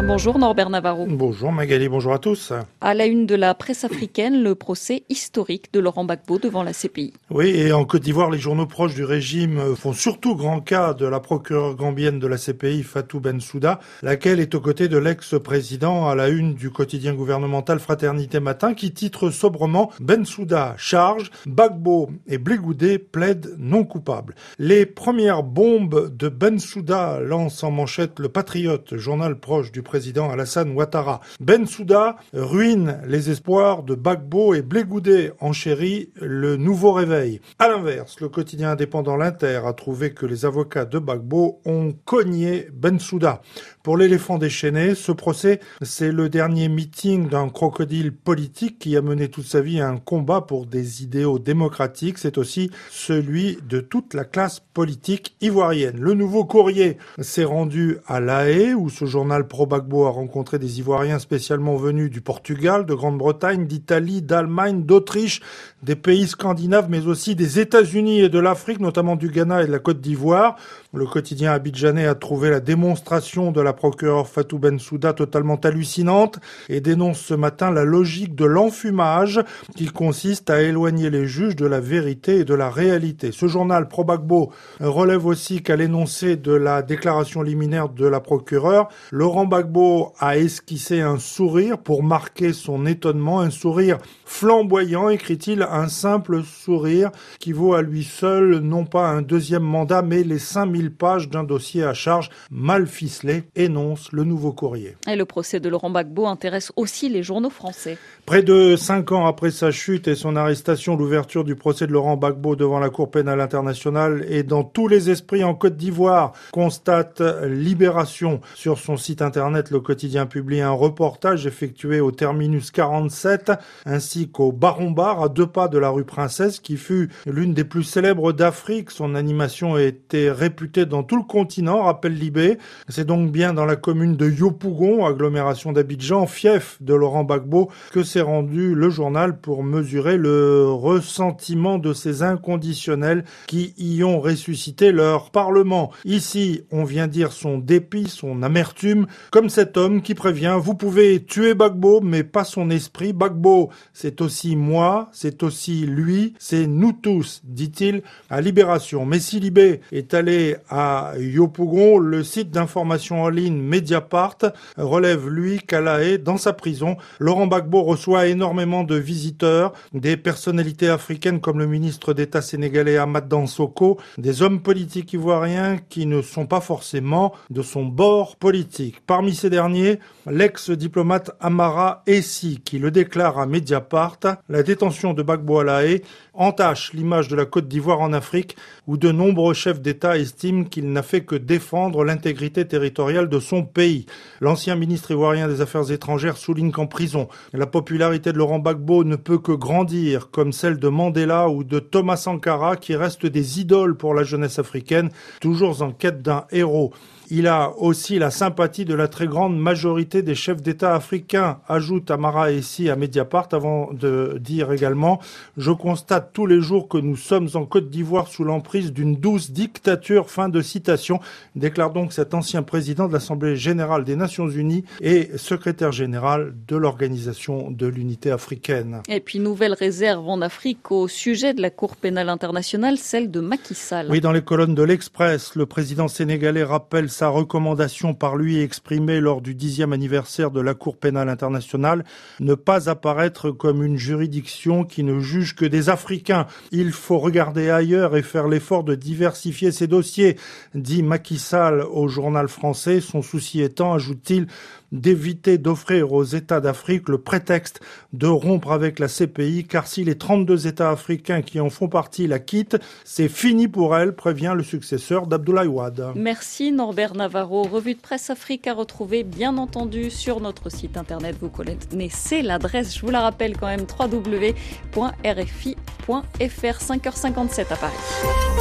Bonjour Norbert Navarro. Bonjour Magali, bonjour à tous. À la une de la presse africaine, le procès historique de Laurent Gbagbo devant la CPI. Oui, et en Côte d'Ivoire, les journaux proches du régime font surtout grand cas de la procureure gambienne de la CPI, Fatou Bensouda, laquelle est aux côtés de l'ex-président à la une du quotidien gouvernemental Fraternité Matin, qui titre sobrement « Bensouda charge, Gbagbo et Blé-Goudé plaident non coupables ». Les premières bombes de Bensouda lancent en manchette le Patriote, journal proche du président Alassane Ouattara. Bensouda ruine les espoirs de Gbagbo et Blé-Goudé, enchérit le nouveau réveil. À l'inverse, le quotidien indépendant L'Inter a trouvé que les avocats de Gbagbo ont cogné Bensouda. Pour l'éléphant déchaîné, ce procès, c'est le dernier meeting d'un crocodile politique qui a mené toute sa vie à un combat pour des idéaux démocratiques. C'est aussi celui de toute la classe politique ivoirienne. Le Nouveau Courrier s'est rendu à La Haye, où ce journal pro-Gbagbo a rencontré des Ivoiriens spécialement venus du Portugal, de Grande-Bretagne, d'Italie, d'Allemagne, d'Autriche, des pays scandinaves, mais aussi des États-Unis et de l'Afrique, notamment du Ghana et de la Côte d'Ivoire. Le quotidien abidjanais a trouvé la démonstration de la procureure Fatou Bensouda totalement hallucinante et dénonce ce matin la logique de l'enfumage qui consiste à éloigner les juges de la vérité et de la réalité. Ce journal pro-Gbagbo relève aussi qu'à l'énoncé de la déclaration liminaire de la procureure, Laurent Gbagbo a esquissé un sourire pour marquer son étonnement, un sourire flamboyant, écrit-il, un simple sourire qui vaut à lui seul non pas un deuxième mandat mais les 5000 pages d'un dossier à charge mal ficelé, énonce le Nouveau Courrier. Et le procès de Laurent Gbagbo intéresse aussi les journaux français. Près de 5 ans après sa chute et son arrestation, l'ouverture du procès de Laurent Gbagbo devant la Cour pénale internationale est dans tous les esprits en Côte d'Ivoire, constate Libération. Sur son site internet, le quotidien publie un reportage effectué au terminus 47 ainsi qu'au Baron Bar, à 2 pas de la rue Princesse, qui fut l'une des plus célèbres d'Afrique. Son animation a été réputée dans tout le continent, rappelle Libé. C'est donc bien dans la commune de Yopougon, agglomération d'Abidjan, fief de Laurent Gbagbo, que s'est rendu le journal pour mesurer le ressentiment de ces inconditionnels qui y ont ressuscité leur parlement. Ici, on vient dire son dépit, son amertume, comme cet homme qui prévient « Vous pouvez tuer Gbagbo, mais pas son esprit. Gbagbo, c'est aussi moi, c'est aussi lui, c'est nous tous », dit-il à Libération. Mais si Libé est allé à Yopougon, le site d'information en ligne Mediapart relève, lui, qu'à La Haye, dans sa prison, Laurent Gbagbo reçoit énormément de visiteurs, des personnalités africaines comme le ministre d'État sénégalais Amath Dansokho, des hommes politiques ivoiriens qui ne sont pas forcément de son bord politique. Parmi ces derniers, l'ex-diplomate Amara Essi, qui le déclare à Mediapart, la détention de Gbagbo à La Haye entache l'image de la Côte d'Ivoire en Afrique, où de nombreux chefs d'État estiment qu'il n'a fait que défendre l'intégrité territoriale de son pays. L'ancien ministre ivoirien des Affaires étrangères souligne qu'en prison, la popularité de Laurent Gbagbo ne peut que grandir, comme celle de Mandela ou de Thomas Sankara, qui restent des idoles pour la jeunesse africaine, toujours en quête d'un héros. Il a aussi la sympathie de la très grande majorité des chefs d'État africains, ajoute Amara Essi à Mediapart, avant de dire également « Je constate tous les jours que nous sommes en Côte d'Ivoire sous l'emprise d'une douce dictature », fin de citation, déclare donc cet ancien président de l'Assemblée générale des Nations Unies et secrétaire général de l'Organisation de l'Unité africaine. Et puis nouvelle réserve en Afrique au sujet de la Cour pénale internationale, celle de Macky Sall. Oui, dans les colonnes de l'Express, le président sénégalais rappelle sa recommandation par lui exprimée lors du 10e anniversaire de la Cour pénale internationale, ne pas apparaître comme une juridiction qui ne juge que des Africains. Il faut regarder ailleurs et faire l'effort de diversifier ses dossiers, dit Macky Sall au journal français. Son souci étant, ajoute-t-il, d'éviter d'offrir aux États d'Afrique le prétexte de rompre avec la CPI, car si les 32 États africains qui en font partie la quittent, c'est fini pour elle, prévient le successeur d'Abdoulaye Wade. Merci Norbert Navarro. Revue de presse Afrique à retrouver bien entendu sur notre site internet. Vous connaissez l'adresse, je vous la rappelle quand même, www.rfi.fr. 5h57 à Paris.